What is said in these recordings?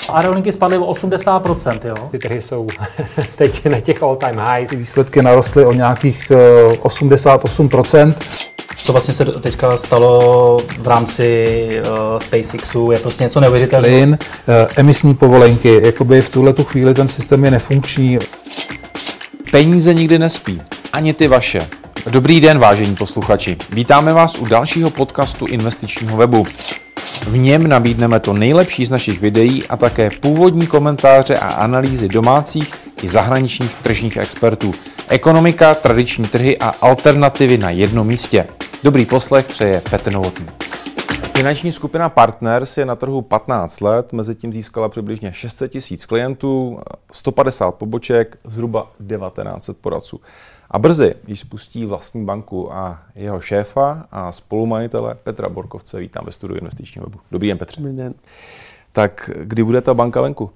Aerolinky spadly o 80%, jo? Ty trhy jsou teď na těch all-time highs. Výsledky narostly o nějakých 88%. Co vlastně se teďka stalo v rámci SpaceXu, je prostě něco neuvěřitelného. Plyn, emisní povolenky, jakoby v tuhletu chvíli ten systém je nefunkční. Peníze nikdy nespí, ani ty vaše. Dobrý den, vážení posluchači. Vítáme vás u dalšího podcastu investičního webu. V něm nabídneme to nejlepší z našich videí a také původní komentáře a analýzy domácích i zahraničních tržních expertů. Ekonomika, tradiční trhy a alternativy na jednom místě. Dobrý poslech přeje Petr Novotný. Finanční skupina Partners je na trhu 15 let, mezitím získala přibližně 600 000 klientů, 150 poboček, zhruba 1900 poradců. A brzy již spustí vlastní banku a jeho šéfa a spolumajitele Petra Borkovce vítám ve studiu investičního webu. Dobrý den, Petře. Dobrý den. Tak kdy bude ta banka venku?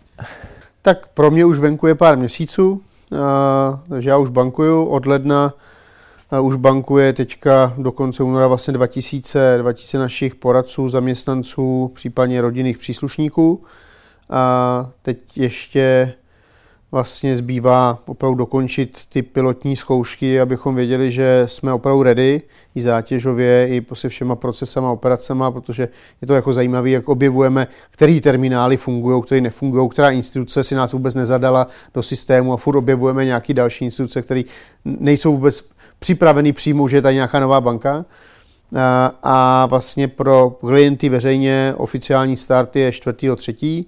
Tak pro mě už venku je pár měsíců, takže já už bankuju od ledna. Už bankuje teďka do konce února vlastně 2000 našich poradců, zaměstnanců, případně rodinných příslušníků. A teď ještě vlastně zbývá opravdu dokončit ty pilotní zkoušky, abychom věděli, že jsme opravdu ready i zátěžově, i se všema procesama, operacema, protože je to jako zajímavé, jak objevujeme, který terminály fungují, které nefungují, která instituce si nás vůbec nezadala do systému a furt objevujeme nějaké další instituce, které nejsou vůbec připravený přijmout, že je tady nějaká nová banka. A vlastně pro klienty veřejně oficiální start je 4.3.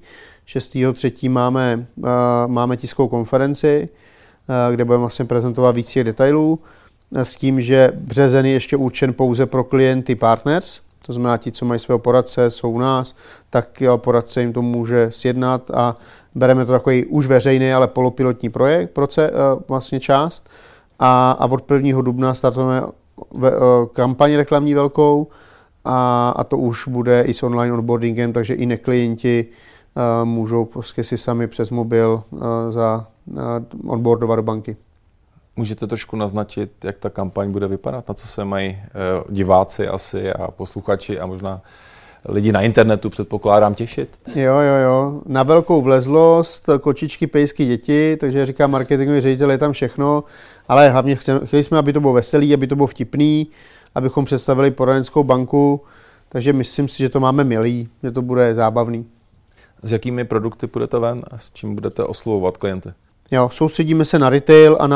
6.3. máme tiskovou konferenci, kde budeme vlastně prezentovat víc těch detailů, s tím, že březen je ještě určen pouze pro klienty Partners, to znamená ti, co mají svého poradce, jsou u nás, tak poradce jim to může sjednat a bereme to takový už veřejný, ale polopilotní vlastně část. A od 1. dubna startujeme kampaň reklamní velkou a to už bude i s online onboardingem, takže i neklienti můžou prostě si sami přes mobil onboardovat do banky. Můžete trošku naznačit, jak ta kampaň bude vypadat? Na co se mají diváci asi a posluchači a možná lidi na internetu, předpokládám, těšit? Jo. Na velkou vlezlost, kočičky, pejsky, děti, takže říká marketingový ředitel, je tam všechno, ale hlavně chtěli jsme, aby to bylo veselý, aby to bylo vtipný, abychom představili poradenskou banku, takže myslím si, že to máme milý, že to bude zábavný. S jakými produkty půjdete ven a s čím budete oslovovat klienty? Jo, soustředíme se na retail a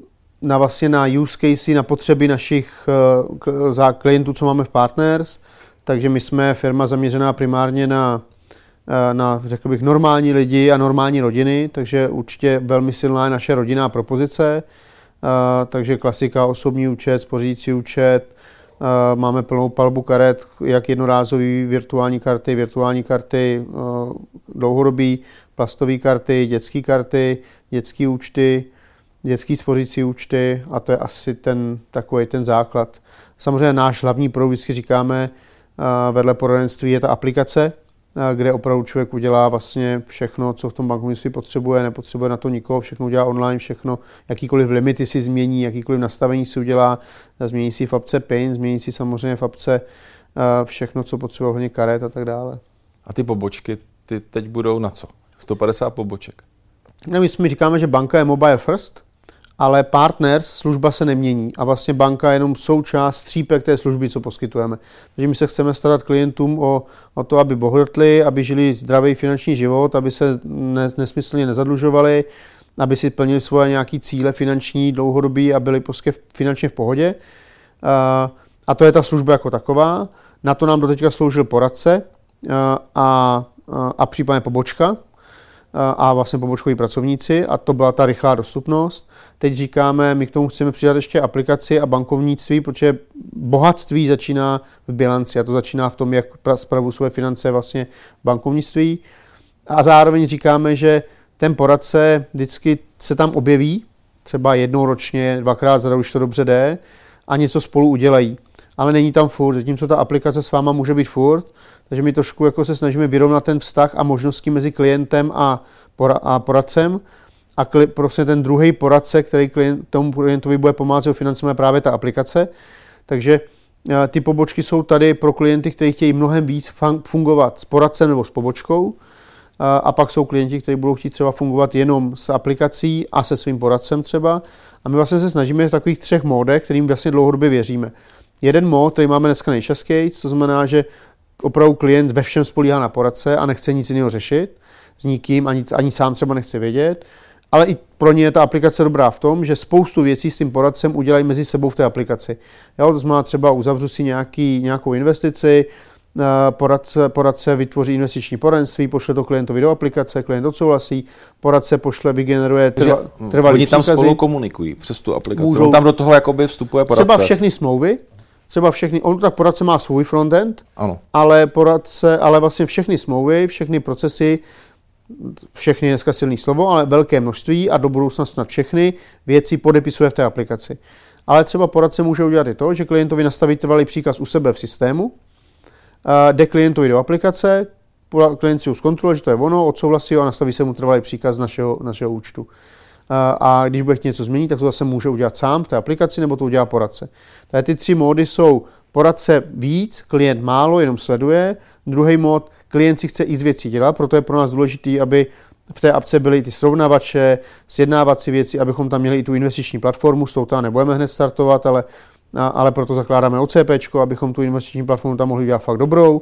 na use case, na potřeby našich klientů, co máme v Partners. Takže my jsme firma zaměřená primárně na řekl bych, normální lidi a normální rodiny, takže určitě velmi silná je naše rodinná propozice. Takže klasika, osobní účet, spořící účet, máme plnou palbu karet, jak jednorázový virtuální karty, dlouhodobý, plastové karty, dětské účty, dětské spořící účty a to je asi takový ten základ. Samozřejmě náš hlavní produkt, vždycky říkáme, vedle poradenství je ta aplikace, kde opravdu člověk udělá vlastně všechno, co v tom bankovnictví potřebuje, nepotřebuje na to nikoho, všechno udělá online, všechno, jakýkoliv limity si změní, jakýkoliv nastavení si udělá, změní si v apce PIN, změní si samozřejmě v apce všechno, co potřebuje, hodně karet a tak dále. A ty pobočky, ty teď budou na co? 150 poboček? No, my říkáme, že banka je mobile first, ale Partners služba se nemění a vlastně banka je jenom součást střípek té služby, co poskytujeme. Takže my se chceme starat klientům o to, aby bohatli, aby žili zdravý finanční život, aby se nesmyslně nezadlužovali, aby si plnili svoje nějaké cíle finanční, dlouhodobí a byli prostě finančně v pohodě. A to je ta služba jako taková. Na to nám doteďka sloužil poradce a případně pobočka a vlastně pobočkoví pracovníci a to byla ta rychlá dostupnost. Teď říkáme, my k tomu chceme přidat ještě aplikaci a bankovnictví, protože bohatství začíná v bilanci a to začíná v tom, jak spravují své finance vlastně v bankovnictví. A zároveň říkáme, že ten poradce vždycky se tam objeví, třeba jednou ročně, dvakrát za rok, když to dobře jde, a něco spolu udělají. Ale není tam furt, zatímco ta aplikace s váma může být furt, takže my trošku jako se snažíme vyrovnat ten vztah a možnosti mezi klientem a poradcem. A prostě ten druhý poradce, který tomu klientovi bude pomáhat s jeho financemi, je právě ta aplikace. Takže ty pobočky jsou tady pro klienty, kteří chtějí mnohem víc fungovat s poradcem nebo s pobočkou. a pak jsou klienti, kteří budou chtít třeba fungovat jenom s aplikací a se svým poradcem třeba. A my vlastně se snažíme v takových 3 módech, kterým vlastně dlouhodobě věříme. Jeden mód, který máme dneska nejčastěji, to znamená, že opravdu klient ve všem spolíhá na poradce a nechce nic jiného řešit s nikým, ani sám třeba nechce vědět. Ale i pro ně je ta aplikace dobrá v tom, že spoustu věcí s tím poradcem udělají mezi sebou v té aplikaci. Jo, to znamená třeba uzavřu si nějakou investici, poradce vytvoří investiční poradenství, pošle to klientovi do aplikace, klient odsouhlasí, poradce vygeneruje trvalý oni tam příkazy. spolu komunikují přes tu aplikaci. On tam do toho jakoby vstupuje poradce. Třeba všechny smlouvy, tak poradce má svůj frontend, ano. ale vlastně všechny smlouvy, všechny procesy, všechny dneska silný slovo, ale velké množství a do budoucna snad všechny věci podepisuje v té aplikaci. Ale třeba poradce může udělat i to, že klientovi nastaví trvalý příkaz u sebe v systému, jde klientovi do aplikace, klient si ho zkontroluje, že to je ono, odsouhlasí ho a nastaví se mu trvalý příkaz z našeho účtu. A když bude chtít něco změnit, tak to zase může udělat sám v té aplikaci, nebo to udělá poradce. Tady ty 3 módy jsou poradce víc, klient málo, jenom sleduje. Druhý mód, klient si chce x věcí dělat, proto je pro nás důležité, aby v té apce byly ty srovnávače, sjednávací věci, abychom tam měli i tu investiční platformu, s tou tam nebudeme hned startovat, ale proto zakládáme OCPčko, abychom tu investiční platformu tam mohli dělat fakt dobrou.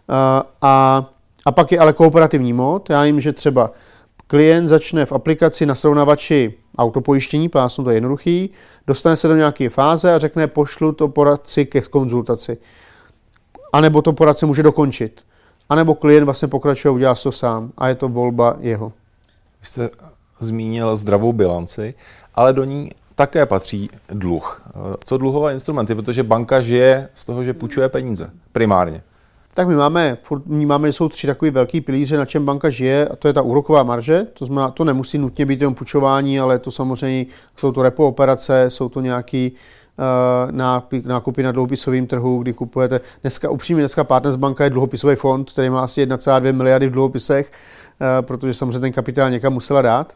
A pak je ale kooperativní mód. Já vím, že třeba klient začne v aplikaci na srovnávači autopojištění, plásnu, to je jednoduchý, dostane se do nějaké fáze a řekne, pošlu to poradci ke konzultaci. A nebo to poradce může dokončit. A nebo klient vlastně pokračuje a udělá to sám. A je to volba jeho. Vy jste zmínil zdravou bilanci, ale do ní také patří dluh. Co dluhové instrumenty? Protože banka žije z toho, že půjčuje peníze primárně. Tak my máme, že jsou 3 takové velký pilíře, na čem banka žije, a to je ta úroková marže, to znamená, to nemusí nutně být jenom půjčování, ale to samozřejmě jsou to repo operace, jsou to nějaký nákupy na dluhopisovém trhu, kdy kupujete. Dneska Partners banka je dluhopisový fond, který má asi 1,2 miliardy v dluhopisech, protože samozřejmě ten kapitál někam musela dát.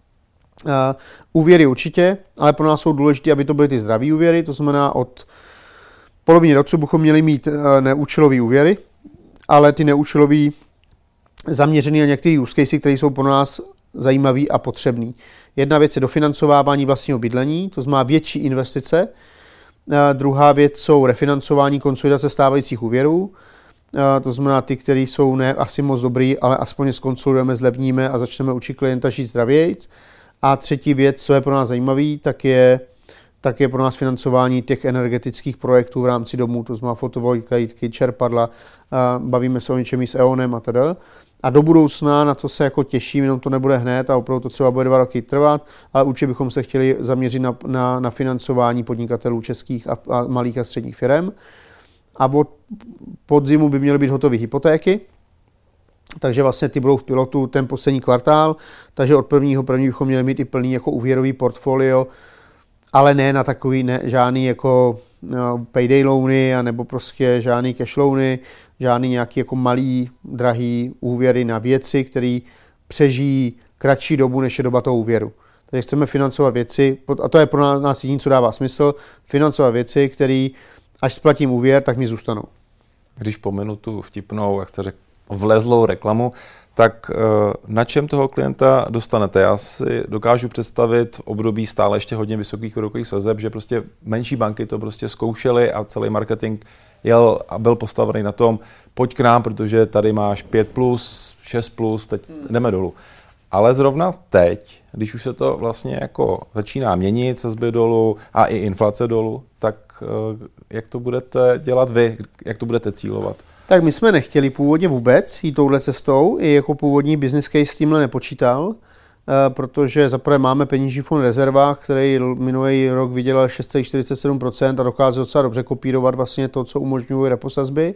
Úvěry určitě, ale pro nás jsou důležité, aby to byly ty zdraví úvěry, to znamená od poloviny roku bychom měli mít neúčelový úvěry, ale ty neúčelový zaměřený na některé use casey, které jsou pro nás zajímavý a potřebný. Jedna věc je dofinancovávání vlastního bydlení, to znamená větší investice. Druhá věc jsou refinancování, konsolidace stávajících úvěrů, to znamená ty, které jsou ne asi moc dobrý, ale aspoň je skonsolidujeme, zlevníme a začneme učit klienta žít zdravějc. A třetí věc, co je pro nás zajímavý, tak je pro nás financování těch energetických projektů v rámci domů, to znamená fotovoltaiky, čerpadla, bavíme se o něčem i s EONem a teda. A do budoucna na to se jako těším, jenom to nebude hned a opravdu to třeba bude 2 roky trvat, ale určitě bychom se chtěli zaměřit na financování podnikatelů českých a malých a středních firem. A od podzimu by měly být hotové hypotéky, takže vlastně ty budou v pilotu ten poslední kvartál, takže od 1.1. bychom měli mít i plný jako úvěrový portfolio, ale ne na takový, žádný jako payday loany, nebo prostě žádný cash loany, žádný nějaký jako malý, drahý úvěry na věci, které přežijí kratší dobu, než je doba toho úvěru. Takže chceme financovat věci, a to je pro nás jediné, co dává smysl, financovat věci, které až splatím úvěr, tak mi zůstanou. Když pominu tu vtipnou, jak jste řekl, vlezlou reklamu, tak na čem toho klienta dostanete? Já si dokážu představit v období stále ještě hodně vysokých úrokových sazeb, že prostě menší banky to prostě zkoušely a celý marketing jel a byl postavený na tom, pojď k nám, protože tady máš 5+, 6+, teď jdeme dolů. Ale zrovna teď, když už se to vlastně jako začíná měnit, sazby dolů a i inflace dolů, tak jak to budete dělat vy, jak to budete cílovat? Tak my jsme nechtěli původně vůbec jít touhle cestou, i jako původní business case s tímhle nepočítal, protože zaprvé máme peněžní fond v rezervách, který minulý rok vydělal 6,47% a dokázal docela dobře kopírovat vlastně to, co umožňují reposazby.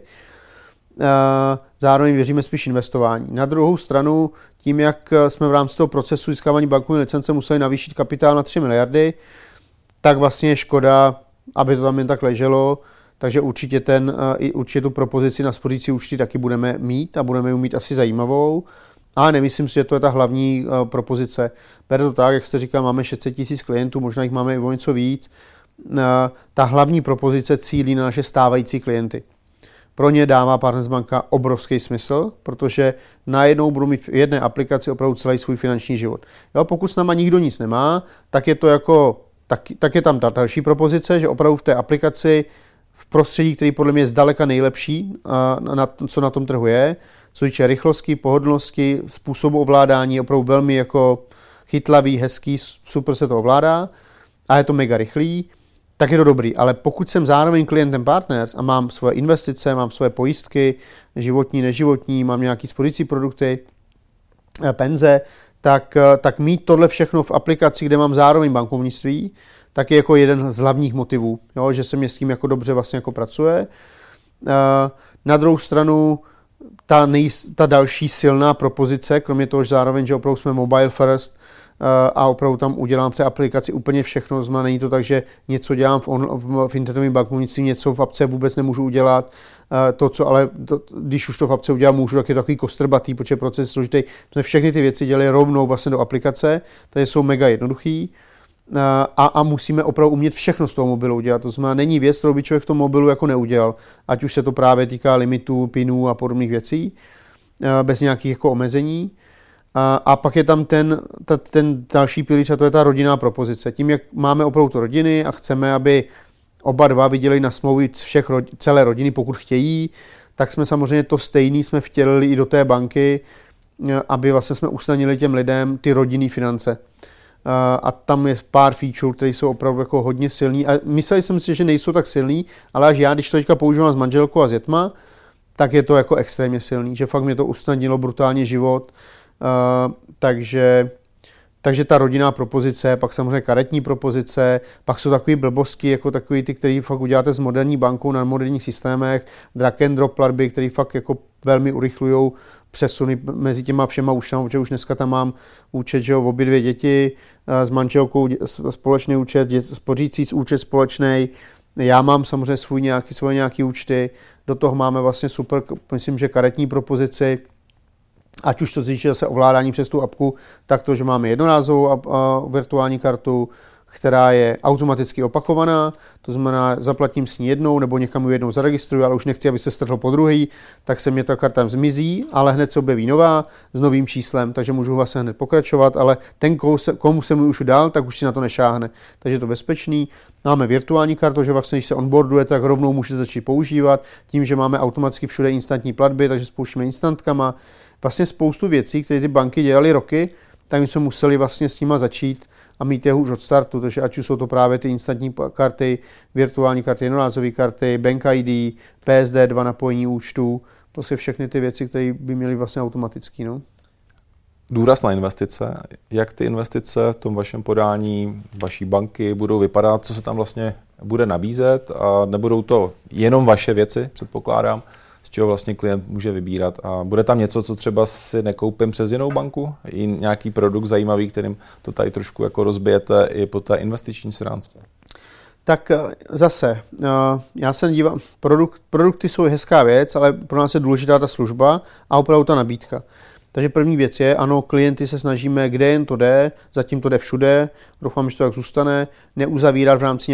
Zároveň věříme spíš investování. Na druhou stranu, tím, jak jsme v rámci toho procesu získávání bankovní licence museli navýšit kapitál na 3 miliardy, tak vlastně je škoda, aby to tam jen tak leželo, takže určitě tu propozici na spořící účty taky budeme mít a budeme ji mít asi zajímavou, ale nemyslím si, že to je ta hlavní propozice. Bere to tak, jak jste říkal, máme 600 000 klientů, možná jich máme i o něco víc. Ta hlavní propozice cílí na naše stávající klienty. pro ně dává Partners banka obrovský smysl, protože najednou budou mít v jedné aplikaci opravdu celý svůj finanční život. Jo, pokud s náma nikdo nic nemá, tak je to jako, tak je tam ta další propozice, že opravdu v té aplikaci v prostředí, který podle mě je zdaleka nejlepší, co na tom trhu je, co týče rychlosti, pohodlnosti, způsobu ovládání, opravdu velmi jako chytlavý, hezký, super se to ovládá a je to mega rychlý, tak je to dobrý. Ale pokud jsem zároveň klientem Partners a mám svoje investice, mám svoje pojistky, životní, neživotní, mám nějaký spořící produkty, penze, tak mít tohle všechno v aplikaci, kde mám zároveň bankovnictví, tak je jako jeden z hlavních motivů, jo, že se mě s tím jako dobře vlastně jako pracuje. Na druhou stranu ta další silná propozice, kromě toho, že zároveň, že opravdu jsme mobile first a opravdu tam udělám v té aplikaci úplně všechno, znamená, není to tak, že něco dělám v internetovém bankovnictví, něco v apce vůbec nemůžu udělat, když už to v apce udělám, můžu, tak je to takový kostrbatý, protože proces je složitý. Jsme všechny ty věci dělali rovnou vlastně do aplikace, takže jsou mega jednoduchý. A musíme opravdu umět všechno z toho mobilu udělat. To znamená, není věc, kterou by člověk v tom mobilu jako neudělal. Ať už se to právě týká limitů, pinů a podobných věcí, bez nějakých jako omezení. A pak je tam ten další pilíř, a to je ta rodinná propozice. Tím, jak máme opravdu to rodiny a chceme, aby oba dva viděli na smlouvy celé rodiny, pokud chtějí, tak jsme samozřejmě to stejný jsme vtělili i do té banky, aby vlastně jsme usnadnili těm lidem ty rodinné finance. A tam je pár feature, které jsou opravdu jako hodně silný. A myslel jsem si, že nejsou tak silný, ale až já, když to teďka používám s manželkou a s dětma, tak je to jako extrémně silný, že fakt mě to usnadnilo brutálně život. Takže ta rodinná propozice, pak samozřejmě karetní propozice, pak jsou takový blbosti, jako takový ty, který fakt uděláte s moderní bankou na moderních systémech, drag and drop platby, který fakt jako velmi urychlujou přesuny mezi těma všema účtama, protože už dneska tam mám účet, že jo, obě dvě děti, s manželkou společný účet, spořící účet společný, já mám samozřejmě svoje nějaké účty, do toho máme vlastně super, myslím, že karetní propozici, ať už to týče zase ovládání přes tu apku, tak to, že máme jednorázovou virtuální kartu, která je automaticky opakovaná, to znamená, zaplatím s ní jednou nebo někam ji jednou zaregistruju, ale už nechci, aby se strhlo po druhý, tak se mě ta karta zmizí, ale hned se objeví nová s novým číslem, takže můžu vlastně hned pokračovat, ale ten, komu jsem ji už dal, tak už si na to nešáhne, takže je to bezpečný. Máme virtuální kartu, že vlastně, když se onboarduje, tak rovnou můžete začít používat, tím, že máme automaticky všude instantní platby, takže spouštíme instantkama. Vlastně spoustu věcí, které ty banky dělaly roky, tak my jsme museli vlastně s nima začít a mít je už od startu, takže ať už jsou to právě ty instantní karty, virtuální karty, jednorázové karty, Bank ID, PSD2 napojení účtů, prostě všechny ty věci, které by měly vlastně automaticky. No. Důraz na investice. Jak ty investice v tom vašem podání vaší banky budou vypadat, co se tam vlastně bude nabízet a nebudou to jenom vaše věci, předpokládám, z čeho vlastně klient může vybírat. A bude tam něco, co třeba si nekoupím přes jinou banku? I nějaký produkt zajímavý, kterým to tady trošku jako rozbijete i po té investiční stránce? Tak zase, já se dívám, produkty jsou hezká věc, ale pro nás je důležitá ta služba a opravdu ta nabídka. Takže první věc je, ano, klienty se snažíme, kde jen to jde, zatím to jde všude, doufám, že to tak zůstane, neuzavírat v rámci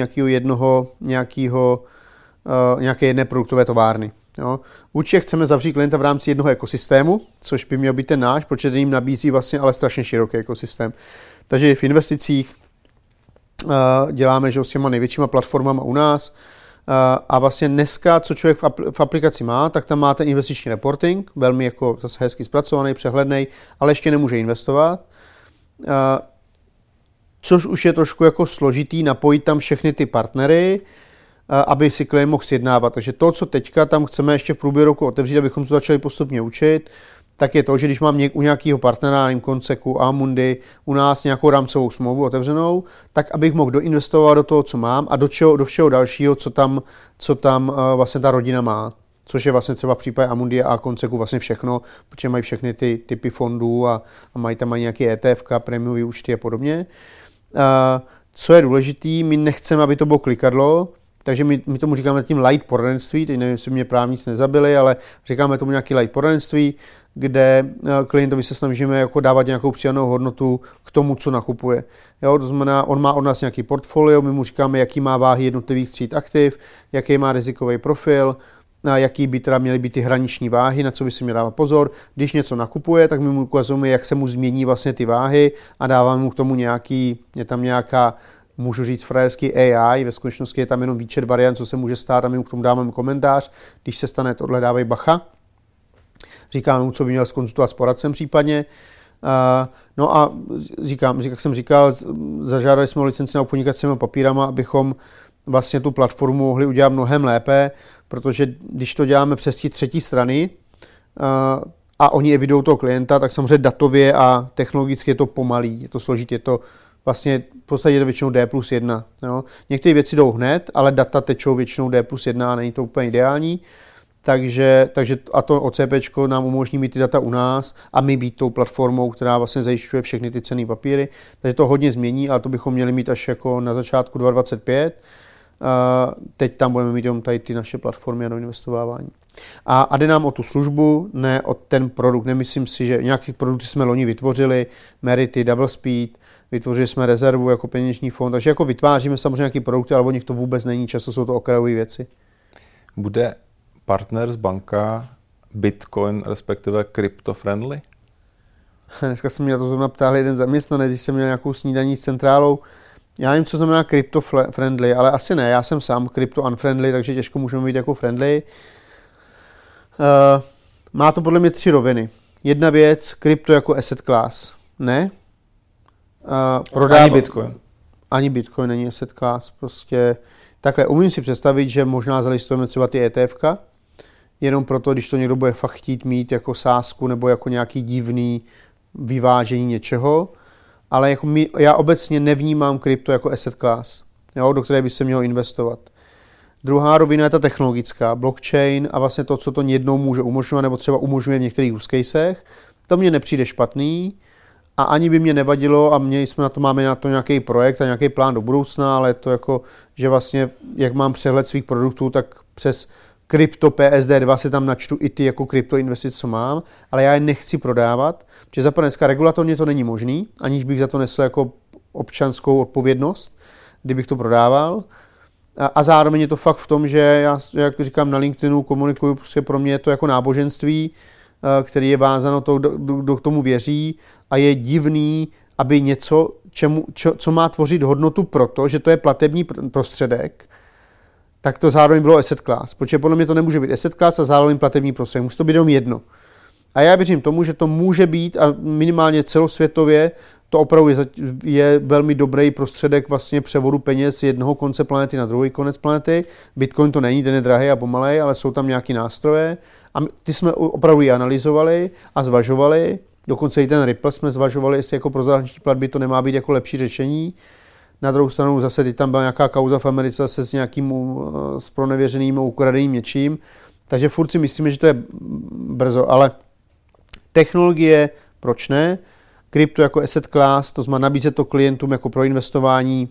nějaké jedné produktové továrny. Jo. Určitě chceme zavřít klienta v rámci jednoho ekosystému, což by měl být ten náš, protože jim nabízí vlastně ale strašně široký ekosystém. Takže v investicích děláme, že s těma největšíma platformama u nás a vlastně dneska, co člověk v aplikaci má, tak tam má ten investiční reporting, velmi jako zase hezky zpracovaný, přehledný, ale ještě nemůže investovat. Což už je trošku jako složitý, napojit tam všechny ty partnery, aby si klient mohl sjednávat. Takže to, co teďka tam chceme ještě v průběhu roku otevřít, abychom to začali postupně učit, tak je to, že když mám u nějakého partnera, Konceku, Amundi, u nás nějakou rámcovou smlouvu otevřenou, tak abych mohl doinvestovat do toho, co mám a do všeho dalšího, co tam vlastně ta rodina má. Což je vlastně třeba v případě Amundi a Konceku vlastně všechno, protože mají všechny ty typy fondů a mají tam nějaké ETF, prémiové účty a podobně. Co je důležitý, my nechceme, aby to bylo klikadlo, takže my tomu říkáme tím light poradenství, teď nevím, jestli mě právníci nezabili, ale říkáme tomu nějaký light poradenství, kde klientovi se snažíme jako dávat nějakou přidanou hodnotu k tomu, co nakupuje. Jo, to znamená, on má od nás nějaký portfolio, my mu říkáme, jaký má váhy jednotlivých tříd aktiv, jaký má rizikový profil, na jaký by teda měly být ty hraniční váhy, na co by si měl dávat pozor. Když něco nakupuje, tak my mu ukazujeme, jak se mu změní vlastně ty váhy a dáváme mu k tomu je tam nějaká, můžu říct frajerský AI, ve skutečnosti je tam jenom výčet variant, co se může stát a my mu k tomu dáváme komentář. Když se stane tohle, dávej bacha. Říkáme mu, co by měl zkonzultovat s poradcem případně. No a jak jsem říkal, zažádali jsme o licenci na obchodníka s těmi papírama, abychom vlastně tu platformu mohli udělat mnohem lépe, protože když to děláme přes ty třetí strany a oni evidují toho klienta, tak samozřejmě datově a technologicky je to pomalý, je to složitý, je to vlastně v podstatě je to většinou D+1. Jo. Některé věci jdou hned, ale data tečou většinou D+1 a není to úplně ideální. Takže a to OCPčko nám umožní mít ty data u nás a my být tou platformou, která vlastně zajišťuje všechny ty cenné papíry. Takže to hodně změní, ale to bychom měli mít až jako na začátku 2025. Teď tam budeme mít jenom tady ty naše platformy a do investovávání. A jde nám o tu službu, ne o ten produkt. Nemyslím si, že nějaký produkty jsme loni vytvořili, Merity, Double Speed, vytvořili jsme rezervu jako peněžní fond, takže jako vytváříme samozřejmě nějaký produkty, ale o nich to vůbec není, často jsou to okrajové věci. Bude Partners banka Bitcoin, respektive crypto-friendly? Dneska jsem mě to zrovna ptal jeden zaměstnanec, když jsem měl nějakou snídaní s centrálou. Já nevím, co znamená crypto-friendly, ale asi ne. Já jsem sám crypto-unfriendly, takže těžko můžeme být jako friendly. Má to podle mě 3 roviny. Jedna věc, krypto jako asset class. Ne. Ani Bitcoin. Ani Bitcoin není asset class. Prostě takhle umím si představit, že možná zalistujeme třeba ty ETFka, jenom proto, když to někdo bude fakt chtít mít jako sázku nebo jako nějaký divný vyvážení něčeho, ale jako já obecně nevnímám krypto jako asset class, jo, do které by se mělo investovat. Druhá rovina je ta technologická, blockchain a vlastně to, co to jednou může umožňovat, nebo třeba umožňuje v některých use casech. To mně nepřijde špatný a ani by mě nevadilo a máme na to nějaký projekt a nějaký plán do budoucna, ale to jako, že vlastně, jak mám přehled svých produktů, tak přes krypto PSD2 se tam načtu i ty jako krypto investice, co mám, ale já je nechci prodávat, protože zaprvé dneska regulatorně to není možný, aniž bych za to nesl jako občanskou odpovědnost, kdybych to prodával. A zároveň je to fakt v tom, že já, jak říkám na LinkedInu, komunikuju, prostě pro mě je to jako náboženství, který je vázáno, kdo k tomu věří a je divný, aby něco, co má tvořit hodnotu proto, že to je platební prostředek, tak to zároveň bylo asset class. Protože podle mě to nemůže být asset class a zároveň platební prostředek. Musí to být jenom jedno. A já věřím tomu, že to může být a minimálně celosvětově to opravdu je velmi dobrý prostředek vlastně převodu peněz z jednoho konce planety na druhý konec planety. Bitcoin to není, ten je drahý a pomalej, ale jsou tam nějaké nástroje. A ty jsme opravdu i analyzovali a zvažovali. Dokonce i ten Ripple jsme zvažovali, jestli jako pro zahraniční platby to nemá být jako lepší řešení. Na druhou stranu zase teď tam byla nějaká kauza v Americe se s nějakým zpronevěřeným ukradeným něčím. Takže furt si myslíme, že to je brzo, ale technologie, proč ne? Krypto jako asset class, to znamená nabízet to klientům jako pro investování,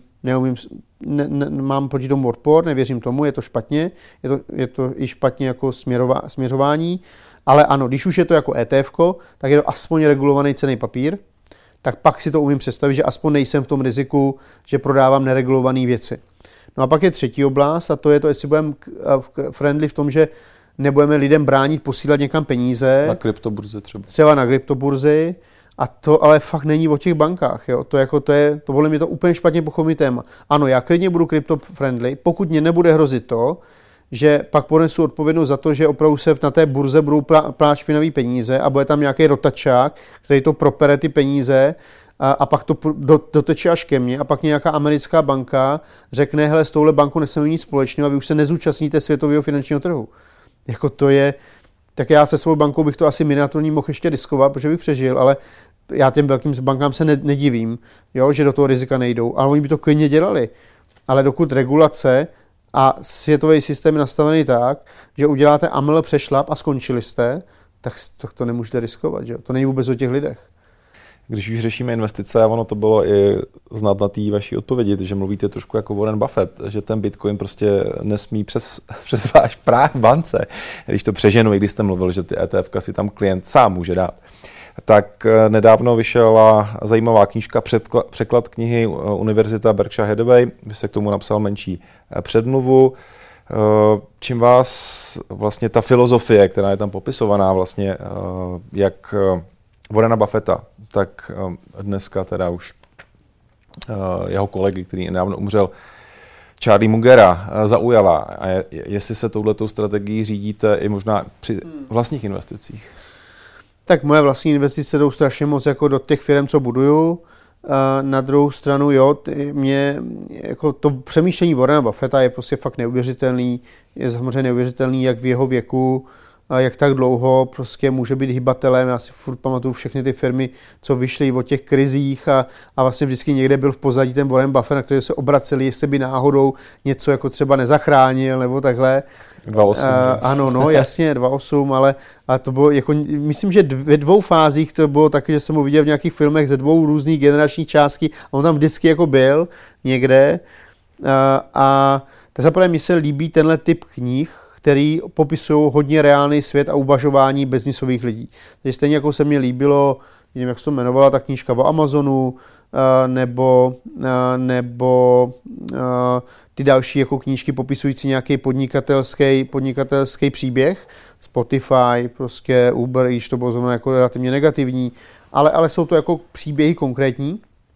mám proti tomu odpor, nevěřím tomu, je to špatně, je to i špatně jako směřování, ale ano, když už je to jako ETFko, tak je to aspoň regulovaný cenný papír, tak pak si to umím představit, že aspoň nejsem v tom riziku, že prodávám neregulované věci. No a pak je třetí oblast a to je to, jestli budeme friendly v tom, že nebudeme lidem bránit posílat někam peníze. Na kryptoburze třeba. Třeba na kryptoburzy. A to ale fakt není o těch bankách. Jo? To podle mě to úplně špatně pochopný téma. Ano, já klidně budu crypto-friendly, pokud mě nebude hrozit to, že pak ponesu odpovědnost za to, že opravdu se na té burze budou plát špinavý peníze a bude tam nějaký rotačák, který to propere ty peníze a pak to doteče až ke mně a pak nějaká americká banka řekne, hele, s touhle bankou nesmí nic společného a vy už se nezúčastníte světového finančního trhu. Jako to je... Tak já se svou bankou bych to asi miniaturní mohl ještě riskovat, protože bych přežil, ale já těm velkým bankám se nedivím, jo, že do toho rizika nejdou, ale oni by to klidně dělali. Ale dokud regulace a světový systém je nastavený tak, že uděláte AML přešlap a skončili jste, tak to nemůžete riskovat, že? To není vůbec o těch lidech. Když už řešíme investice, a ono to bylo i znát na té vaší odpovědi, že mluvíte trošku jako Warren Buffett, že ten Bitcoin prostě nesmí přes váš práh v bance. Když to přeženu, i když jste mluvil, že ty ETFka si tam klient sám může dát. Tak nedávno vyšla zajímavá knížka, překlad knihy Univerzita Berkshire Hathaway, vy jste k tomu napsal menší předmluvu. Čím vás vlastně ta filozofie, která je tam popisovaná vlastně jak Warrena Buffetta, tak dneska teda už jeho kolegy, který nedávno umřel, Charlie Mungera, zaujala. A jestli se touhletou strategií řídíte i možná při vlastních investicích? Tak moje vlastní investice jdou strašně moc jako do těch firm, co buduju. Na druhou stranu, jo, mě jako to přemýšlení Warrena Buffetta je prostě fakt neuvěřitelný. Je samozřejmě neuvěřitelný, jak v jeho věku, jak tak dlouho prostě může být hybatelem. Já si furt pamatuju všechny ty firmy, co vyšly o těch krizích a vlastně vždycky někde byl v pozadí ten Warren Buffett, na který se obraceli, jestli by náhodou něco jako třeba nezachránil nebo takhle. 2.8. Ano, no jasně, 2.8, ale to bylo jako, myslím, že ve dvou fázích to bylo taky, že jsem ho viděl v nějakých filmech ze dvou různých generačních částí a on tam vždycky jako byl někde a zaprvé mi se líbí tenhle typ knih, který popisují hodně reálný svět a uvažování biznisových lidí. Takže stejně jako se mi líbilo, nevím, jak se to jmenovala, ta knížka o Amazonu, nebo ty další jako knížky popisující nějaký podnikatelský příběh, Spotify, prostě Uber, již to bylo zrovna jako relativně negativní, ale jsou to jako příběhy konkrétní.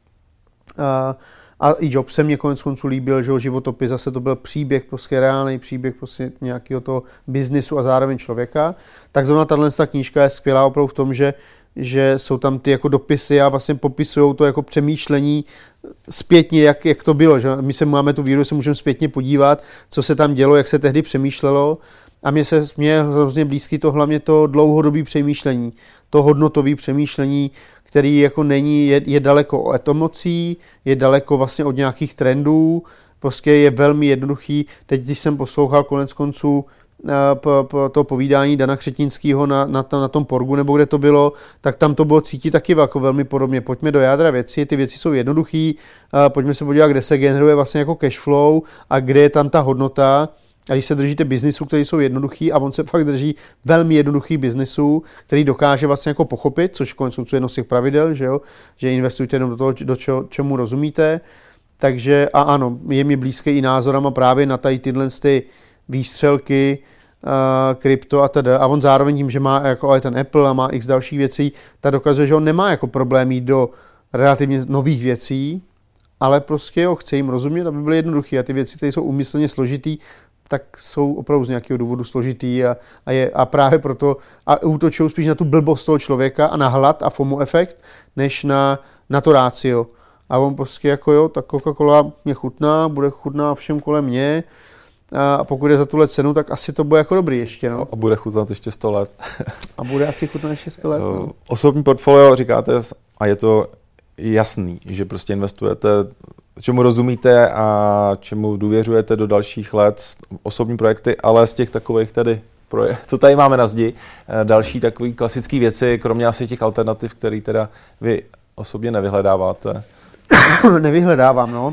A i Job se mě konec konců líbil, že životopis zase to byl příběh, prostě reálný příběh prostě nějakého toho biznisu a zároveň člověka. Tak zrovna tato knížka je skvělá opravdu v tom, že jsou tam ty jako dopisy a vlastně popisují to jako přemýšlení zpětně, jak to bylo. Že? My máme tu víru, se můžeme zpětně podívat, co se tam dělo, jak se tehdy přemýšlelo. A mně je hrozně blízký to hlavně to dlouhodobé přemýšlení, to hodnotové přemýšlení, který jako není, je daleko od emocí, je daleko vlastně od nějakých trendů, prostě je velmi jednoduchý. Teď, když jsem poslouchal konec konců to povídání Dana Křetínského na tom Porgu, nebo kde to bylo, tak tam to bylo cítit taky jako velmi podobně. Pojďme do jádra věci, ty věci jsou jednoduchý, pojďme se podívat, kde se generuje vlastně jako cash flow a kde je tam ta hodnota. A když se držíte biznisu, které jsou jednoduchý a on se fakt drží velmi jednoduchý biznisu, který dokáže vlastně jako pochopit, což konec konců je jedno z těch pravidel, že investujte jenom do toho, čemu rozumíte. Takže a ano, je mi blízký i názorama právě na tady tyhle ty výstřelky, krypto a teda. A on zároveň tím, že má jako ten Apple a má x dalších věcí, tak dokazuje, že on nemá jako problém jít do relativně nových věcí, ale prostě chce jim rozumět, aby byly jednoduché. A ty věci, které jsou úmyslně složitý, tak jsou opravdu z nějakého důvodu složitý a právě proto a útočují spíš na tu blbost toho člověka a na hlad a FOMO efekt, než na to rácio. A on prostě jako jo, tak Coca-Cola mě chutná, bude chutná všem kolem mě a pokud je za tuhle cenu, tak asi to bude jako dobrý ještě. No. A bude chutnat ještě 100 let. A bude asi chutnat ještě 100 let. No. Osobní portfolio říkáte a je to jasný, že prostě investujete, čemu rozumíte a čemu důvěřujete do dalších let, osobní projekty, ale z těch takových tady, co tady máme na zdi, další takové klasické věci, kromě asi těch alternativ, které teda vy osobně nevyhledáváte. Nevyhledávám, no.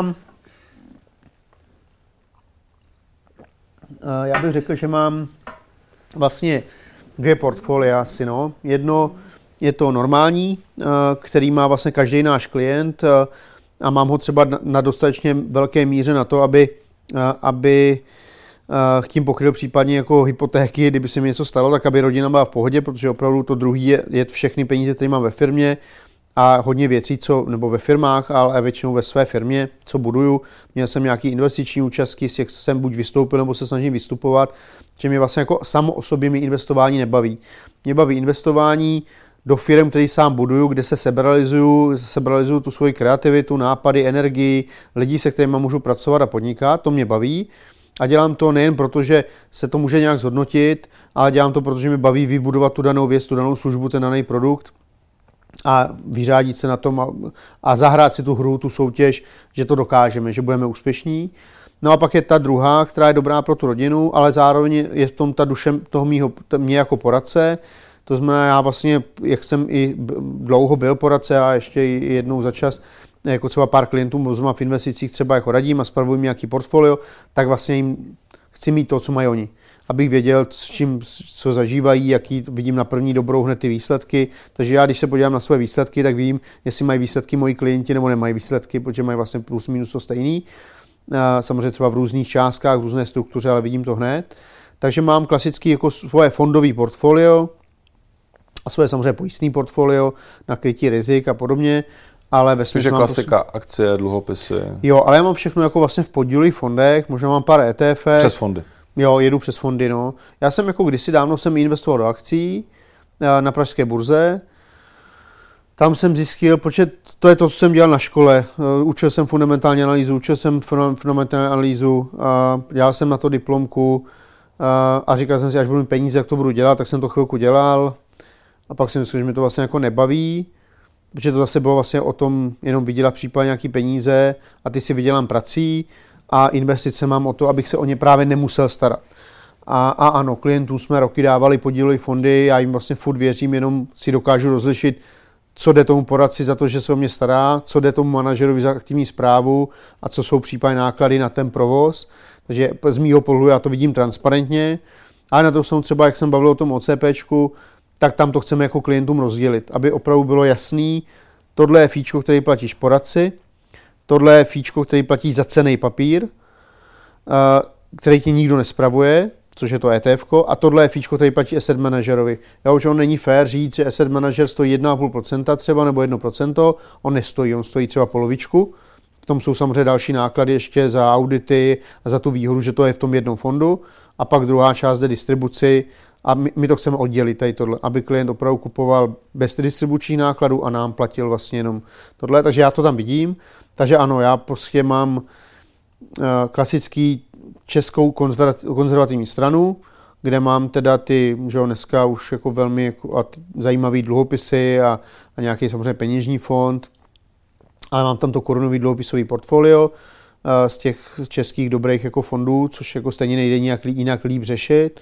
Já bych řekl, že mám vlastně 2 portfolia asi, no. Jedno je to normální, který má vlastně každý náš klient a mám ho třeba na dostatečně velké míře na to, aby tím pokryl případně jako hypotéky, kdyby se mi něco stalo, tak aby rodina byla v pohodě, protože opravdu to druhý je všechny peníze, které mám ve firmě a hodně věcí, nebo ve firmách, ale většinou ve své firmě, co buduju. Měl jsem nějaký investiční účastky, z těch jsem buď vystoupil, nebo se snažím vystupovat, že mě vlastně jako samo o sobě mi investování nebaví. Mě baví investování do firm, který sám buduju, kde se seberalizuju tu svoji kreativitu, nápady, energii, lidi, se kterými můžu pracovat a podnikat, to mě baví. A dělám to nejen proto, že se to může nějak zhodnotit, ale dělám to, protože mě baví vybudovat tu danou věc, tu danou službu, ten daný produkt a vyřádit se na tom a zahrát si tu hru, tu soutěž, že to dokážeme, že budeme úspěšní. No a pak je ta druhá, která je dobrá pro tu rodinu, ale zároveň je v tom ta duše toho mě jako poradce. To znamená, já vlastně, jak jsem i dlouho byl poradce a ještě jednou za čas, jako třeba pár klientům v investicích třeba jako radím a spravuji nějaký portfolio, tak vlastně jim chci mít to, co mají oni. Abych věděl, co zažívají, jaký vidím na první dobrou hned ty výsledky. Takže já, když se podívám na své výsledky, tak vím, jestli mají výsledky moji klienti nebo nemají výsledky, protože mají vlastně plus minus to stejný. samozřejmě třeba v různých částkách, v různé struktuře, ale vidím to hned. Takže mám klasický jako svoje fondové portfolio a svoje samozřejmě pojistné portfolio na krytí rizik a podobně. Ale ve což je klasika, akcie, dluhopisy. Jo, ale já mám všechno jako vlastně v podílových fondech, možná mám pár ETF. Přes fondy. Jo, jedu přes fondy, no. Já jsem jako kdysi dávno jsem investoval do akcí na pražské burze. Tam jsem zjistil, protože to je to, co jsem dělal na škole. Učil jsem fundamentální analýzu, dělal jsem na to diplomku a říkal jsem si, až budu mít peníze, jak to budu dělat, tak jsem to chvilku dělal. A pak jsem myslel, že mi to vlastně jako nebaví, protože to zase bylo vlastně o tom jenom vydělat případně nějaký peníze a ty si vydělám prací a investice mám o to, abych se o ně právě nemusel starat. A ano, klientům jsme roky dávali podílové fondy, já jim vlastně furt věřím, jenom si dokážu rozlišit, co jde tomu poradci za to, že se o mě stará, co jde tomu manažerovi za aktivní správu a co jsou případně náklady na ten provoz. Takže z mýho pohledu já to vidím transparentně. Ale na to jsou třeba, jak jsem bavil o tom OCPčku, tak tam to chceme jako klientům rozdělit, aby opravdu bylo jasný, tohle je fíčko, který platíš poradci, tohle je fíčko, který platíš za cenný papír, který ti nikdo nespravuje, což je to ETF, a tohle je fíčko, který platí asset manažerovi. Jo, že on není fér říct, že asset manažer stojí 1,5% třeba, nebo 1%, on nestojí, on stojí třeba polovičku. V tom jsou samozřejmě další náklady ještě za audity a za tu výhodu, že to je v tom jednom fondu. A pak druhá část jde distribuci a my to chceme oddělit tady tohle, aby klient opravdu kupoval bez distribučních nákladů a nám platil vlastně jenom tohle. Takže já to tam vidím. Takže ano, já prostě mám klasický českou konzervativní stranu, kde mám teda ty, že dneska už jako velmi jako zajímavý dluhopisy a nějaký samozřejmě peněžní fond, ale mám tam to korunový dluhopisový portfolio z těch českých dobrých jako fondů, což jako stejně nejde nějak jinak líp řešit.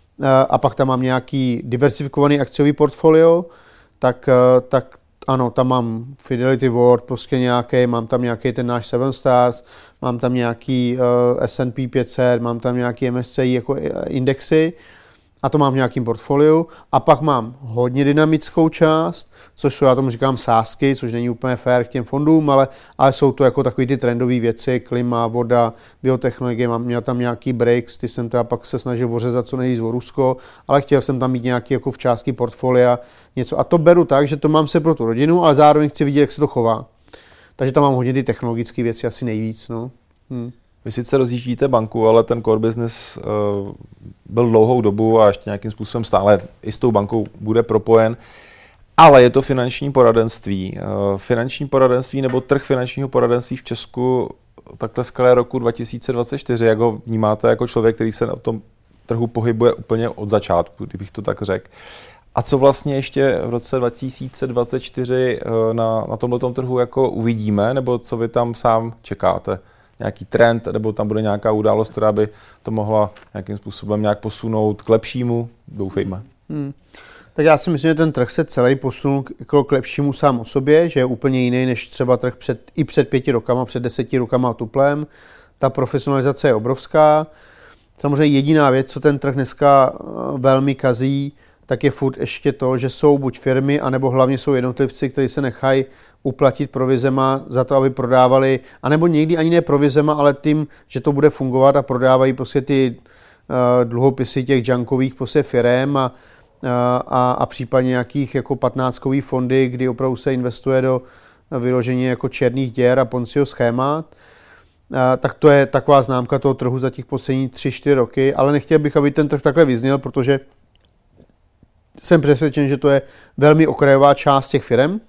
A pak tam mám nějaký diversifikovaný akciový portfolio, tak ano, tam mám Fidelity World, prostě nějaký, mám tam nějaký ten náš 7 Stars, mám tam nějaký S&P 500, mám tam nějaký MSCI jako indexy a to mám v nějakým portfoliu. A pak mám hodně dynamickou část, což jsou, já tomu říkám sázky, což není úplně fair k těm fondům, ale jsou to jako takový ty trendové věci, klima, voda, biotechnologie, měl tam nějaký breaks, ty jsem teda pak se snažil ořezat co nejvíc o Rusko, ale chtěl jsem tam mít nějaký jako v části portfolia něco. A to beru tak, že to mám se pro tu rodinu, ale zároveň chci vidět, jak se to chová. Takže tam mám hodně ty technologické věci asi nejvíc. No. Vy sice rozjíždíte banku, ale ten core business byl dlouhou dobu a ještě nějakým způsobem stále i s tou bankou bude propojen. Ale je to finanční poradenství. Finanční poradenství nebo trh finančního poradenství v Česku takhle z kraje roku 2024, jak ho vnímáte jako člověk, který se na tom trhu pohybuje úplně od začátku, kdybych to tak řekl. A co vlastně ještě v roce 2024 na tomto trhu jako uvidíme, nebo co vy tam sám čekáte? Nějaký trend, nebo tam bude nějaká událost, která by to mohla nějakým způsobem nějak posunout k lepšímu? Doufejme. Tak já si myslím, že ten trh se celý posunul k lepšímu sám o sobě, že je úplně jiný než třeba trh před 5 rokama, před 10 rokama tuplem. Ta profesionalizace je obrovská. Samozřejmě jediná věc, co ten trh dneska velmi kazí, tak je furt ještě to, že jsou buď firmy, anebo hlavně jsou jednotlivci, kteří se nechají uplatit provizema za to, aby prodávali, anebo někdy ani ne provizema, ale tím, že to bude fungovat a prodávají prostě ty dluhopisy těch junkových prostě firem a případně nějakých jako 15kových fondy, kdy opravdu se investuje do vyložení jako černých děr a Ponziho schémat. Tak to je taková známka toho trhu za těch poslední 3-4 roky, ale nechtěl bych, aby ten trh takhle vyzněl, protože jsem přesvědčen, že to je velmi okrajová část těch firem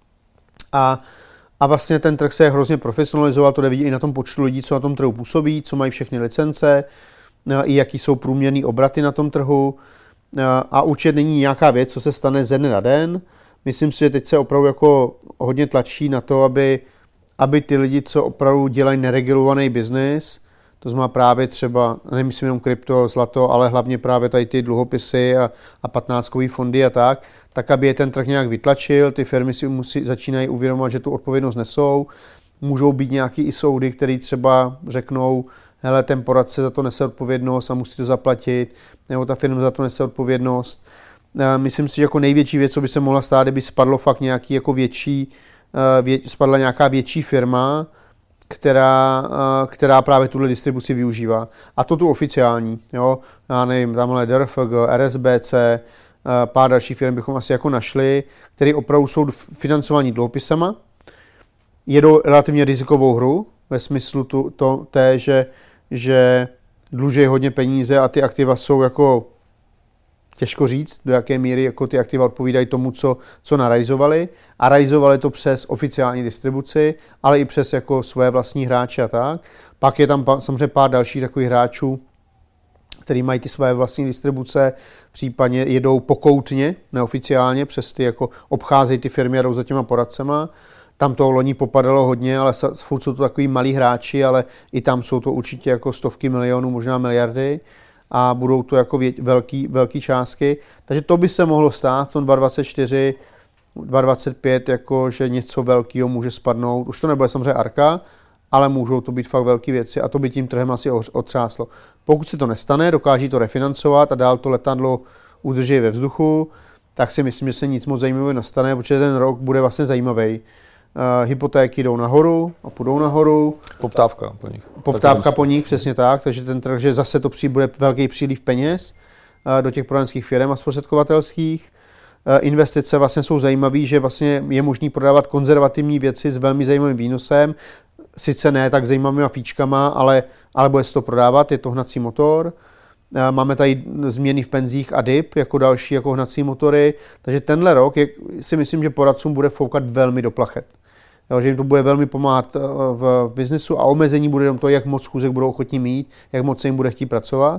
a vlastně ten trh se hrozně profesionalizoval, to jde vidět i na tom počtu lidí, co na tom trhu působí, co mají všechny licence, i jaký jsou průměrný obraty na tom trhu a určitě není nějaká věc, co se stane ze dne na den. Myslím si, že teď se opravdu jako hodně tlačí na to, aby ty lidi, co opravdu dělají neregulovaný biznis, to znamená právě třeba, nemyslím jenom krypto, zlato, ale hlavně právě tady ty dluhopisy a 15kový fondy a tak aby je ten trh nějak vytlačil, ty firmy si začínají uvědomovat, že tu odpovědnost nesou. Můžou být nějaký i soudy, který třeba řeknou, hele, ten poradce za to nese odpovědnost a musí to zaplatit, nebo ta firma za to nese odpovědnost. Myslím si, že jako největší věc, co by se mohla stát, kdyby spadlo fakt nějaký jako spadla nějaká větší firma, která právě tuhle distribuci využívá. A to tu oficiální, jo, já nevím, tamhle DRFG, RSBC, pár dalších firm bychom asi jako našli, které opravdu jsou financovaní dluhopisama, jedou relativně rizikovou hru, ve smyslu že dluží hodně peníze a ty aktiva jsou jako těžko říct, do jaké míry jako ty aktiva odpovídají tomu, co narajzovali. A rajzovali to přes oficiální distribuci, ale i přes jako své vlastní hráče a tak. Pak je tam samozřejmě pár dalších takových hráčů, který mají ty své vlastní distribuce, případně jedou pokoutně, neoficiálně, přes ty jako obcházejí ty firmy a jdou za těma poradcema. Tam toho loni popadalo hodně, ale furt jsou to takový malí hráči, ale i tam jsou to určitě jako stovky milionů, možná miliardy a budou to jako velký částky. Takže to by se mohlo stát v tom 2024, 2025, jako že něco velkého může spadnout. Už to nebude samozřejmě Arka, ale můžou to být fakt velké věci a to by tím trhem asi otřáslo. Pokud se to nestane, dokáží to refinancovat a dál to letadlo udrží ve vzduchu, tak si myslím, že se nic moc zajímavého nastane, protože ten rok bude vlastně zajímavý. Hypotéky jdou nahoru a půjdou nahoru. Poptávka po nich. Poptávka po nich, přesně tak, takže ten trh, že zase to bude velký příliv peněz do těch poradenských firm a zprostředkovatelských. Investice vlastně jsou zajímavé, že vlastně je možný prodávat konzervativní věci s velmi zajímavým výnosem, sice ne tak zajímavými fíčkama, ale bude se to prodávat, je to hnací motor. Máme tady změny v penzích a DIP jako další jako hnací motory, takže tenhle rok si myslím, že poradcům bude foukat velmi do plachet. Jo, že jim to bude velmi pomáhat v biznesu a omezení bude jenom to, jak moc schůzek budou ochotní mít, jak moc se jim bude chtít pracovat.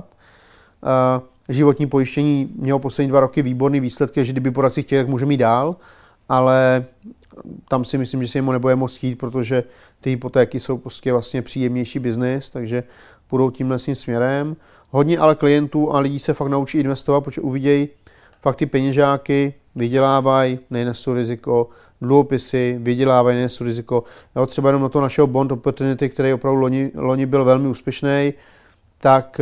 Životní pojištění mělo poslední 2 roky výborný výsledky, že kdyby poradci chtěli, tak může mít dál, ale tam si myslím, že se jim nebude moc chtít, protože ty hypotéky jsou prostě vlastně příjemnější biznis, takže půjdou tímhle směrem. Hodně ale klientů a lidí se fakt naučí investovat, protože uvidějí fakt ty peněžáky, vydělávají, nenesou riziko, dluhopisy, vydělávají, nenesou riziko. Jo, třeba jenom na to našeho Bond Opportunity, který opravdu loni byl velmi úspěšný, tak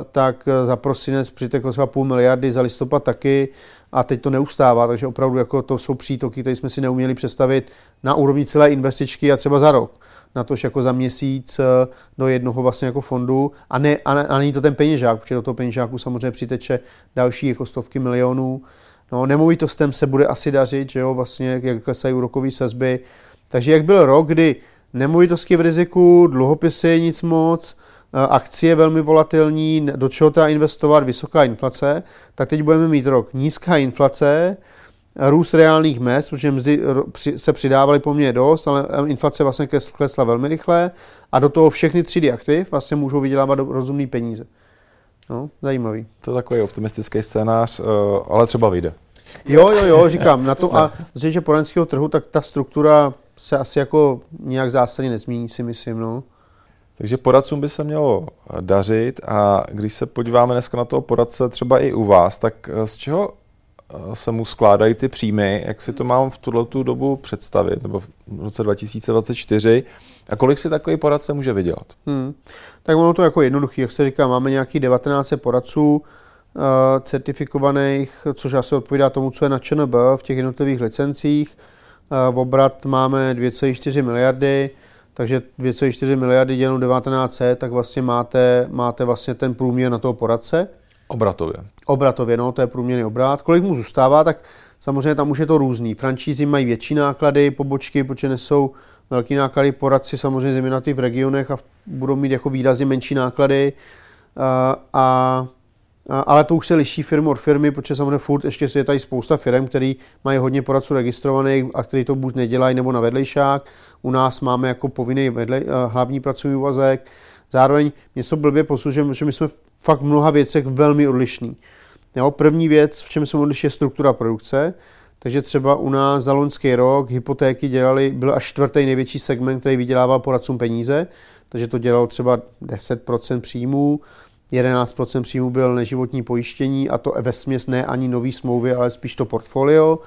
za prosinec přiteklo třeba 0,5 miliardy, za listopad taky a teď to neustává, takže opravdu jako to jsou přítoky, které jsme si neuměli představit na úrovni celé investičky a třeba za rok. Na tož jako za měsíc do jednoho vlastně jako fondu a není to ten peněžák, protože do toho peněžáku samozřejmě přiteče další jako stovky milionů. No, nemovitostem se bude asi dařit, že jo, vlastně jak klesají úrokové sazby. Takže jak byl rok, kdy nemovitosti v riziku, dluhopisy nic moc, akcie velmi volatilní, do čeho teda investovat, vysoká inflace, tak teď budeme mít rok nízká inflace, růst reálných mezd, protože mzdy se přidávaly poměrně dost, ale inflace vlastně klesla velmi rychle a do toho všechny třídy aktiv vlastně můžou vydělávat rozumné peníze. No, zajímavý. To je takový optimistický scénář, ale třeba vyjde. Jo, říkám, na to a že poradenského trhu, tak ta struktura se asi jako nějak zásadně nezmění, si myslím, no. Takže poradcům by se mělo dařit a když se podíváme dneska na toho poradce třeba i u vás, tak z čeho se mu skládají ty příjmy, jak si to mám v tuhletu dobu představit, nebo v roce 2024 a kolik si takový poradce může vydělat? Tak ono to jako jednoduchý, jak se říká, máme nějaký 19 poradců certifikovaných, což asi odpovídá tomu, co je na ČNB v těch jednotlivých licencích. V obrat máme 2,4 miliardy, takže 2,4 miliardy děleno 1900, tak vlastně máte vlastně ten průměr na toho poradce. Obratově, no, to je průměrný obrat. Kolik mu zůstává, tak samozřejmě tam už je to různý. Franšízy mají větší náklady, pobočky, protože nesou velký náklady, poradci samozřejmě zejména v regionech a budou mít jako výrazně menší náklady. Ale to už se liší firmu od firmy, protože samozřejmě furt ještě je tady spousta firm, který mají hodně poradců registrovaných a který to buď nedělají nebo na vedlejšák. U nás máme jako povinný hlavní pracovní úvazek. Zároveň mě to blbě poslouží, že my jsme fakt v mnoha věcech velmi odlišní. Jo, první věc, v čem jsme odlišní, je struktura produkce. Takže třeba u nás za loňský rok hypotéky byl až 4. největší segment, který vydělával poradcům peníze. Takže to dělalo třeba 10% příjmů. 11% příjmů byl neživotní pojištění a to vesměs ne ani nový smlouvy, ale spíš to portfolio.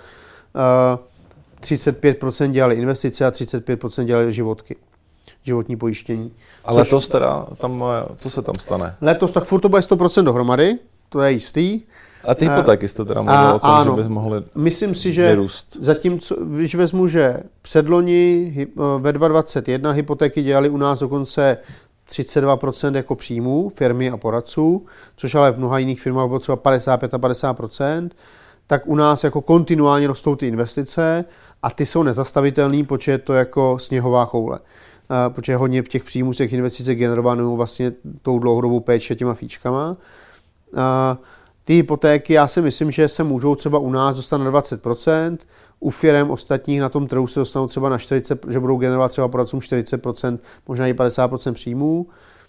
35% dělali investice a 35% dělali životní pojištění. A letos teda, co se tam stane? Letos tak furt to bude 100% dohromady, to je jistý. A ty hypotéky jste teda mluvil o tom, ano, že by mohly myslím si, že vyrůst. Zatímco, když vezmu, že předloni ve 2021 hypotéky dělali u nás dokonce 32% jako příjmů firmy a poradců, což ale v mnoha jiných firmách bylo třeba 55 a 50%, tak u nás jako kontinuálně rostou ty investice a ty jsou nezastavitelný, protože je to jako sněhová koule. Protože hodně těch příjmů z těch investic je generovanou vlastně tou dlouhodobou péči těma fíčkama. Ty hypotéky, já si myslím, že se můžou třeba u nás dostat na 20%, u firem ostatních na tom trhu se dostanou třeba na 40%, že budou generovat třeba poradcům 40%, možná i 50% příjmů.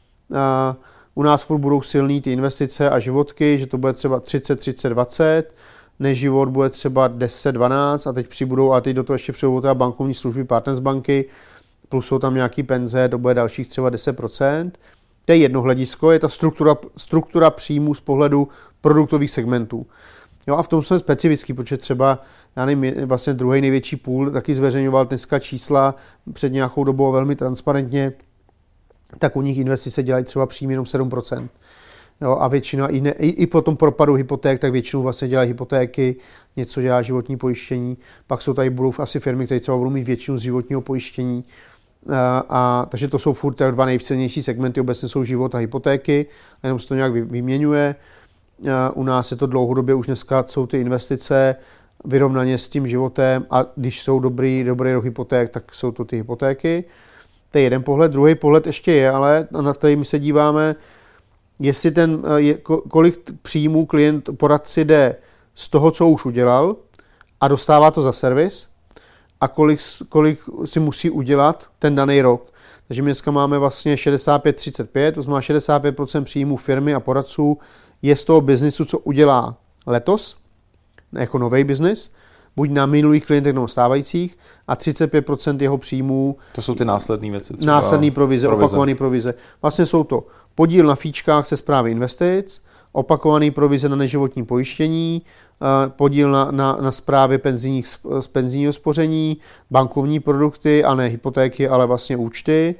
U nás furt budou silný ty investice a životky, že to bude třeba 30-30-20, neživot bude třeba 10-12 a teď přibudou, a teď do toho ještě přibudou teda bankovní služby Partners banky, plus jsou tam nějaký penze, to bude dalších třeba 10%. To je jedno hledisko, je ta struktura příjmů z pohledu produktových segmentů. Jo, a v tom jsme specifický, protože třeba, já nevím, vlastně druhý největší půl taky zveřejňoval dneska čísla před nějakou dobou velmi transparentně, tak u nich investice dělají třeba příjmy jenom 7%. Jo, a většina, i po tom propadu hypoték, tak většinou vlastně dělají hypotéky, něco dělá životní pojištění, pak jsou tady budou asi firmy, které třeba budou mít většinu z životního pojištění, takže to jsou furt dva nejsilnější segmenty, obecně jsou život a hypotéky, a jenom se to nějak vyměňuje. U nás je to dlouhodobě, už dneska jsou ty investice vyrovnaně s tím životem a když jsou dobrý rok hypoték, tak jsou to ty hypotéky. To je jeden pohled. Druhý pohled ještě je, ale na který my se díváme, jestli kolik příjmů poradci jde z toho, co už udělal a dostává to za servis a kolik si musí udělat ten daný rok. Takže my dneska máme vlastně 65-35, to znamená 65% příjmů firmy a poradců je z toho biznisu, co udělá letos, jako nový biznis, buď na minulých klientech nebo stávajících, a 35% jeho příjmů. To jsou ty následné věci. Následné provize, opakované provize. Vlastně jsou to podíl na fíčkách se správy investic, opakované provize na neživotní pojištění, podíl na správě z penzijního spoření, bankovní produkty, a ne hypotéky, ale vlastně účty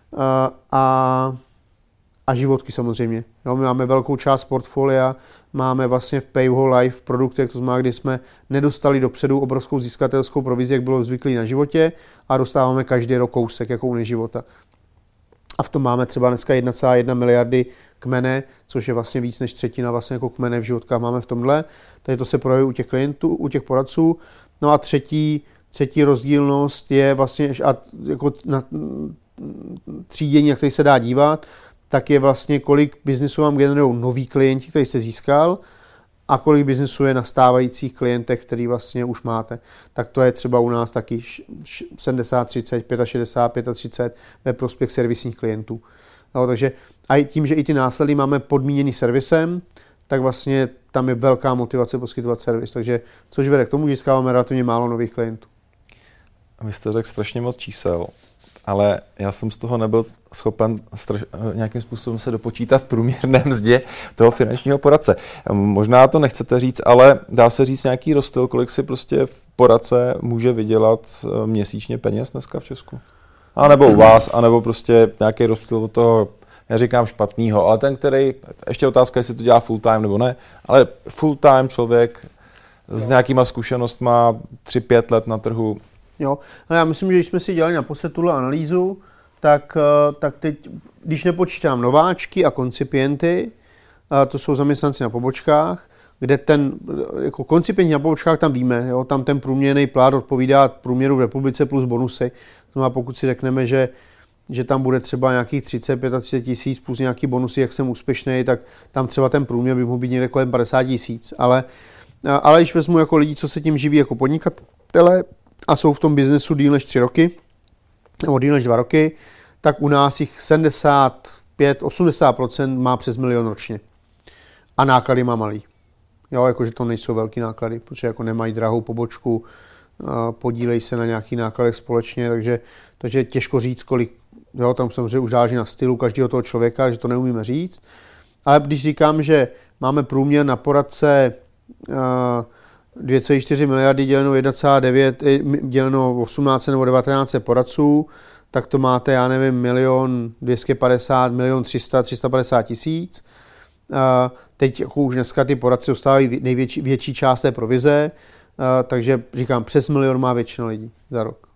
a životky samozřejmě. Jo, my máme velkou část portfolia, máme vlastně v Payhole Life produktech, to znamená, kdy jsme nedostali dopředu obrovskou získatelskou provizi, jak bylo zvyklý na životě, a dostáváme každý rok kousek jako u neživota. A v tom máme třeba dneska 1,1 miliardy kmene, což je vlastně víc než třetina vlastně jako kmene v životkách máme v tomhle. Takže to se projevuje u těch klientů, u těch poradců. No a třetí rozdílnost je vlastně, a jako na třídění, na který se dá dívat, tak je vlastně, kolik biznesu vám generují noví klienti, který jste získal, a kolik biznesu je na stávajících klientech, který vlastně už máte. Tak to je třeba u nás taky 70-30, 65-35 ve prospěch servisních klientů. No, takže a tím, že i ty následky máme podmíněný servisem, tak vlastně tam je velká motivace poskytovat servis. Takže, což vede k tomu, že získáváme relativně málo nových klientů. Vy jste řekl strašně moc čísel, ale já jsem z toho nebyl schopen nějakým způsobem se dopočítat průměrné mzdě toho finančního poradce. Možná to nechcete říct, ale dá se říct nějaký rozstyl, kolik si prostě v poradce může vydělat měsíčně peněz dneska v Česku? A nebo u vás, anebo prostě nějaký rozstyl od toho, neříkám špatného, ale ten, který, ještě otázka, jestli to dělá full time nebo ne, ale full time člověk s nějakýma zkušenostma 3-5 let na trhu. Jo, no já myslím, že když jsme si dělali naposled tuhle analýzu, tak teď, když nepočítám nováčky a koncipienty, to jsou zaměstnanci na pobočkách, kde jako koncipienti na pobočkách tam víme, jo, tam ten průměrný plát odpovídá průměru v republice plus bonusy. Znamená, pokud si řekneme, že tam bude třeba nějakých 30-35 tisíc plus nějaký bonusy, jak jsem úspěšný, tak tam třeba ten průměr by mohl být někde kolem 50 tisíc. Ale když vezmu jako lidi, co se tím živí jako podnikatele a jsou v tom biznesu díl než 3 roky, nebo díl než 2 roky, tak u nás jich 75-80% má přes 1 milion ročně. A náklady má malý. Jo, jakože to nejsou velký náklady, protože jako nemají drahou pobočku, podílejí se na nějakých nákladech společně, takže těžko říct, kolik, jo, tam samozřejmě už záleží na stylu každého toho člověka, že to neumíme říct. Ale když říkám, že máme průměr na poradce 2,4 miliardy děleno 1,9, děleno 18 nebo 19 poradců, tak to máte, já nevím, 1 250 000, 1 300 000, 350 tisíc. Teď jako už dneska ty poradci dostávají větší část té provize, takže říkám, přes 1 milion má většina lidí za rok.